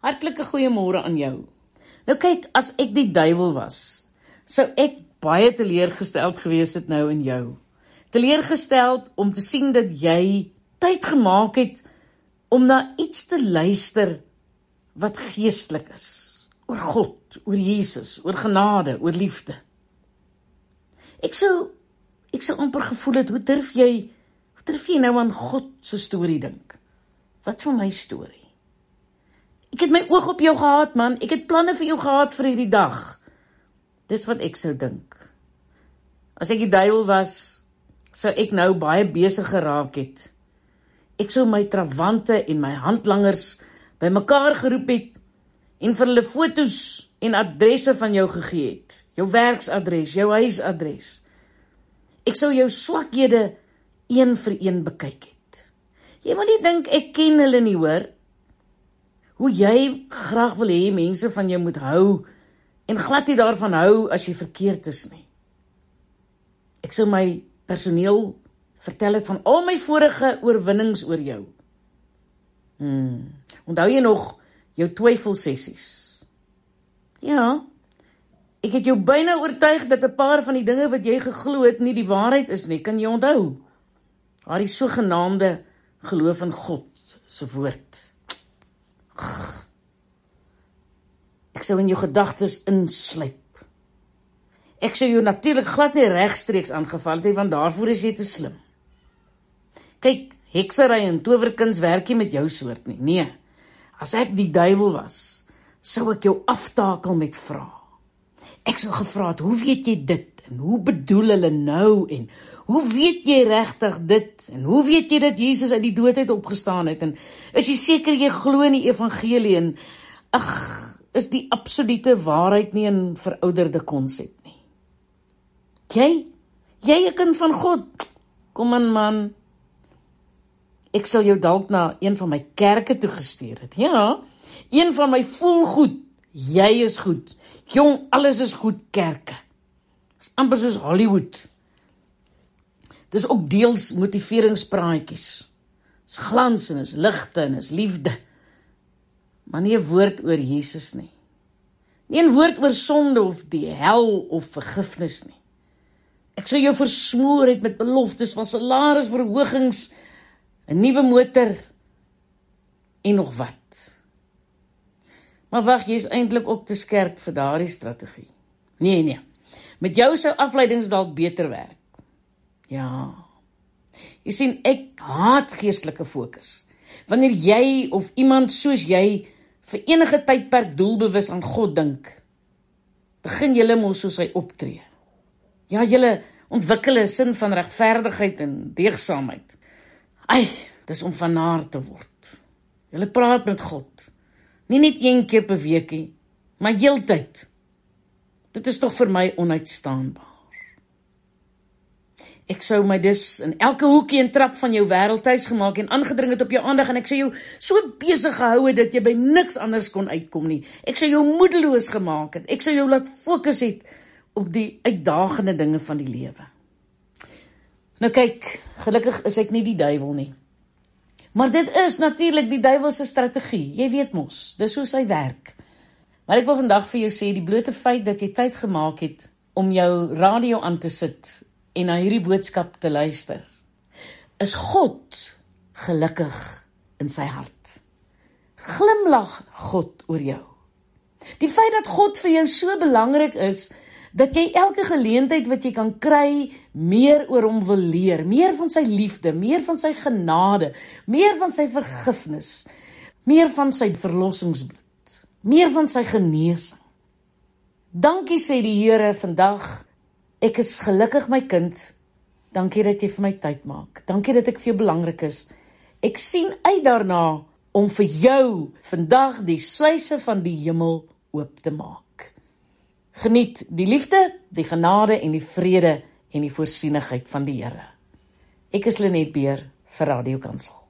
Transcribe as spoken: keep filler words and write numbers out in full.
Hartlike goeiemôre aan jou. Nou kyk, as ek die duiwel was, sou ek baie teleurgesteld gewees het nou in jou. Teleurgesteld om te sien dat jy tyd gemaak het om na iets te luister wat geestelik is. Oor God, oor Jesus, oor genade, oor liefde. Ek sou, ek sou amper gevoel het, hoe durf jy, hoe durf jy nou aan God se storie dink? Wat van my storie? Ek het my oog op jou gehad, man. Ek het planne vir jou gehad vir hierdie dag. Dis wat ek sou dink. As ek die duiwel was, sou ek nou baie besig geraak het. Ek sou my trawante en my handlangers by mekaar geroep het en vir hulle fotos en adresse van jou gegee het. Jou werksadres, jou huisadres. Ek sou jou swakhede een vir een bekyk het. Jy moet nie dink ek ken hulle nie, hoor. Hoe jy graag wil hê mense van jou moet hou en glad nie daarvan hou as jy verkeerd is nie. Ek sou my personeel vertel het van al my vorige oorwinnings oor jou. Hmm. Onthou jy nog jou twyfelsessies? Ja, ek het jou byna oortuig dat 'n paar van die dinge wat jy geglo het nie die waarheid is nie, kan jy onthou? Haar die sogenaamde geloof in God se woord. Ek sou in jou gedagtes insluip. Ek sou jou natuurlik glad nie regstreeks aangeval het, want daarvoor is jy te slim. Kyk, heksery en towerkuns werk nie met jou soort nie. Nee, as ek die duiwel was, sou ek jou aftakel met vrae. Ek sou gevra het, hoe weet jy dit? En hoe bedoel hulle nou? En hoe weet jy regtig dit? En hoe weet jy dat Jesus uit die dood uit opgestaan het? En is jy seker jy glo in die evangelie? En ag, is die absolute waarheid nie 'n verouderde konsep nie? Jy? Jy 'n kind van God? Kom aan, man. Ek sal jou dalk na een van my kerke toegestuur het. Ja, een van my voel goed. Jy is goed. Jong, alles is goed kerke. Dis amper soos Hollywood. Dis ook deels motiveringspraatjies. Dis glans en is ligte en is liefde. Maar nie 'n woord oor Jesus nie. Nie 'n woord oor sonde of die hel of vergifnis nie. Ek sou jou versmoor het met beloftes van salarisverhogings, 'n nuwe motor en nog wat. Maar wag, jy is eintlik ook te skerp vir daardie strategie. Nee, nee. Met jou sou afleidings dalk beter werk. Ja. Jy sien, ek haat geestelike fokus. Wanneer jy of iemand soos jy vir enige tydperk doelbewus aan God dink, begin julle mos soos hy optree. Ja, julle ontwikkel 'n sin van regverdigheid en deegsaamheid. Ai, dis om van naar te word. Julle praat met God. Nie net een keer per weekie, maar heeltyd. Dit is toch vir my onuitstaanbaar. Ek sou my dus in elke hoekie en trap van jou wêreld tuis gemaak en aangedring het op jou aandag en ek sou jou so besig gehou het dat jy by niks anders kon uitkom nie. Ek sou jou moedeloos gemaak het. Ek sou jou laat fokus het op die uitdagende dinge van die lewe. Nou kyk, gelukkig is ek nie die duiwel nie. Maar dit is natuurlik die duiwelse strategie. Jy weet mos, dis hoe sy werk. Maar ek wil vandag vir jou sê, die blote feit dat jy tyd gemaak het om jou radio aan te sit en na hierdie boodskap te luister, is God gelukkig in sy hart. Glimlag God oor jou. Die feit dat God vir jou so belangrik is, dat jy elke geleentheid wat jy kan kry, meer oor hom wil leer, meer van sy liefde, meer van sy genade, meer van sy vergifnis, meer van sy verlossingsbloed, meer van sy genesing. Dankie sê die Here vandag, ek is gelukkig my kind, dankie dat jy vir my tyd maak, dankie dat ek vir jou belangrik is, ek sien uit daarna om vir jou vandag die sluise van die hemel oop te maak. Geniet die liefde, die genade en die vrede en die voorsienigheid van die Here. Ek is Lenet Beer vir Radio Kansel.